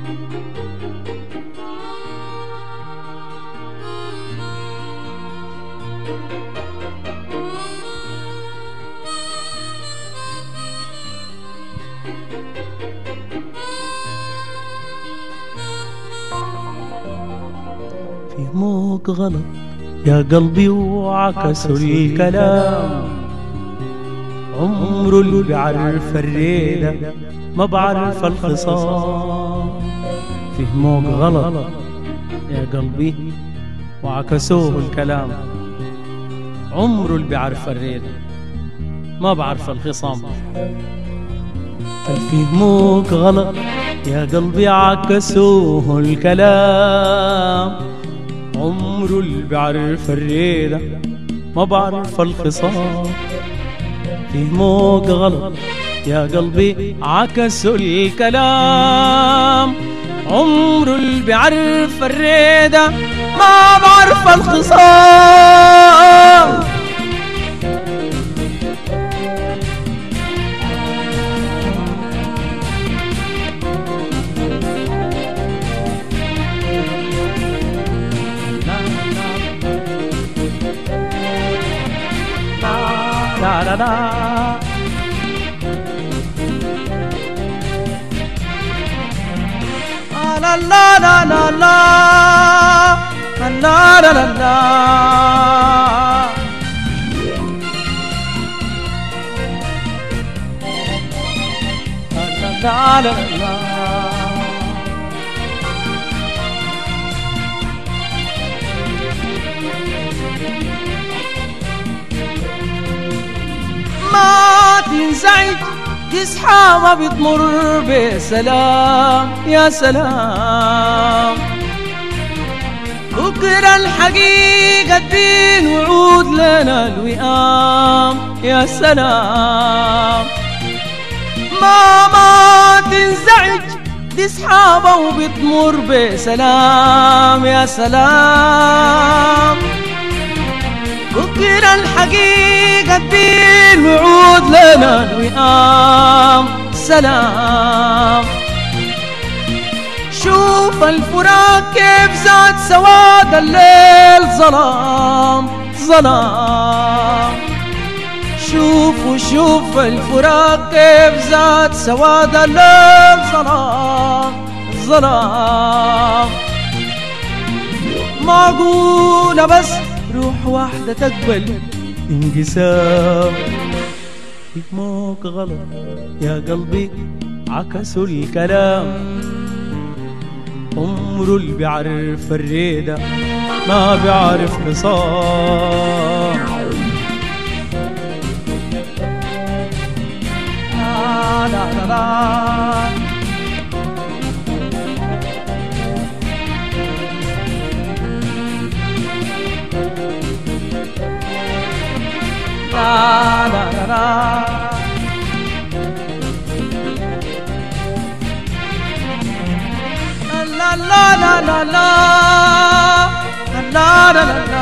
فهموك غلط يا قلبي وعكسوا الكلام، عمره اللي بيعرف الريدة ما بعرف الخصام. فهموك غلط يا قلبي وعكسوه الكلام، عمره اللي بيعرف الريدة ما بعرف الخصام. فهموك غلط يا قلبي عكسوه الكلام، عمره اللي بيعرف الريدة ما بعرف الخصام. فهموك غلط يا قلبي عكسوا الكلام، عمره اللي بيعرف الريدة ما بعرف الخصام. لا لا لا لا لا لا لا لا لا لا لا لا لا لا. ما تنزعج تصحى ما بتمر بسلام يا سلام، بكرة الحقيقة الدين وعود لنا الوئام يا سلام. ما تنزعج تصحى وبتمر بسلام يا سلام، بكرة الحقيقة الدين وعود لنا الوئام سلام. شوف الفراق كيف زاد سواد الليل ظلام ظلام، شوف الفراق كيف زاد سواد الليل ظلام ظلام. معقولة بس روح واحدة تقبل انقسام. فهموك غلط يا قلبي عكسوا الكلام، عمره اللي بيعرف الريدة ما بيعرف خصام. لا لا لا لا لا لا لا لا لا لا لا لا لا.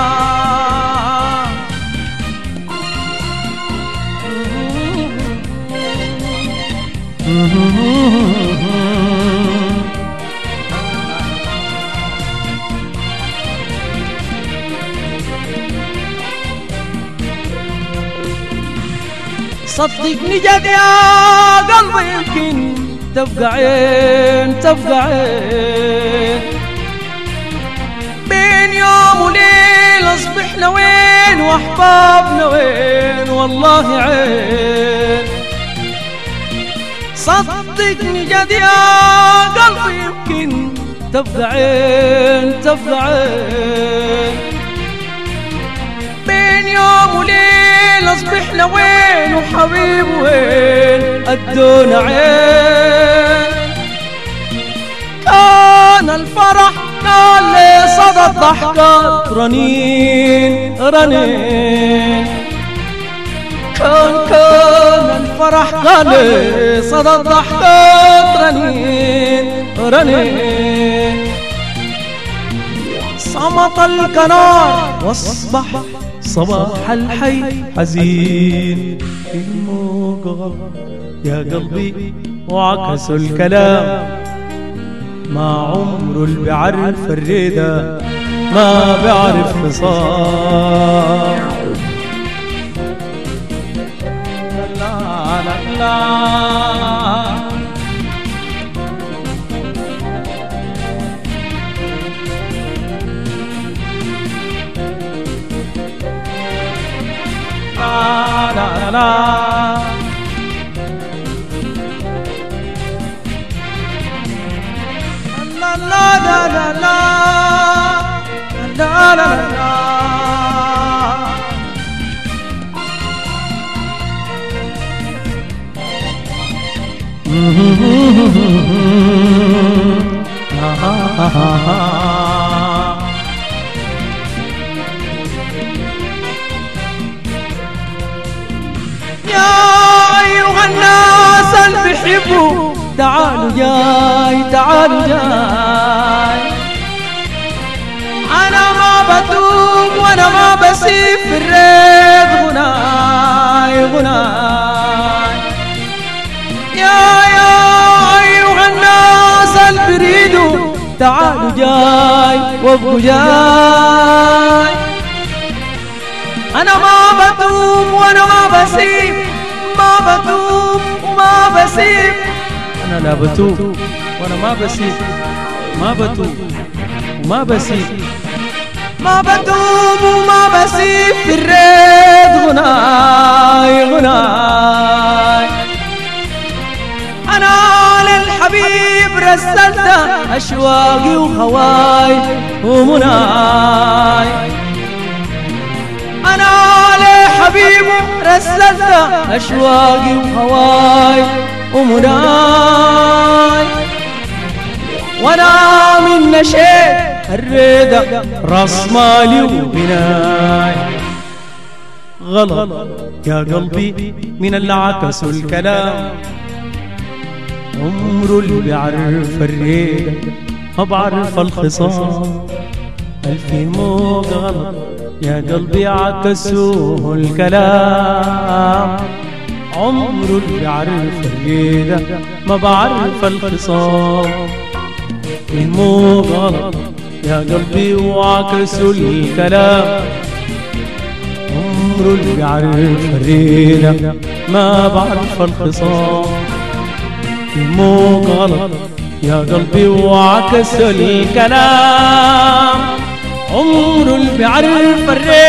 صدقني جد يا قلبي يمكن تبقى عين بين يوم وليل اصبحنا وين واحبابنا وين والله عين. صدقني جد يا قلبي يمكن تبقى عين بين يوم وليل اصبحنا وين وحبيب وين ادونا عين. كان الفرح كان لي صدى الضحكات رنين كان الفرح كان لي صدى الضحكات رنين. صمت القنار واصبح صباح الحي حزين. فهموك غلط يا قلبي وعكسوا الكلام، ما عمره اللي بيعرف الرضا ما بيعرف خصام. لا لا لا لا لا لا لا لا لا لا لا لا يا أيها الناس اللي بيحبوا تعالوا جاي تعالوا جاي. أنا ما بتوب وأنا ما بسيب في الريت غناي غناي. يا أيها الناس اللي بريدوا تعالوا جاي وابقوا جاي. أنا ما بتوب وأنا ما بسيب ما بتوب وما بسيب. أنا لا بتوب وأنا ما بسيب ما بتوب وما بسيب ما بتوب وما بسيب في الريت غناي غناي. أنا للحبيب رسلت أشواقي وهواي ومناي. أنا لحبيب رسلت أشواقي وهواي ومناي. وانا من نشيت الرضا راس مالي وبناي. غلط يا قلبي من اللي عكسوا الكلام. عمره اللي بيعرف الرضا ما بعرف الخصام. ألف موج غلط يا قلبي عكسوا الكلام. عمره اللي بيعرف الرضا ما بعرف الخصام. مو غلط يا قلبي وعكسوا الكلام. عمره اللي بيعرف الرضا ما بعرف الخصام. مو غلط يا قلبي وعكسوا الكلام. عمره اللي بيعرف الرضا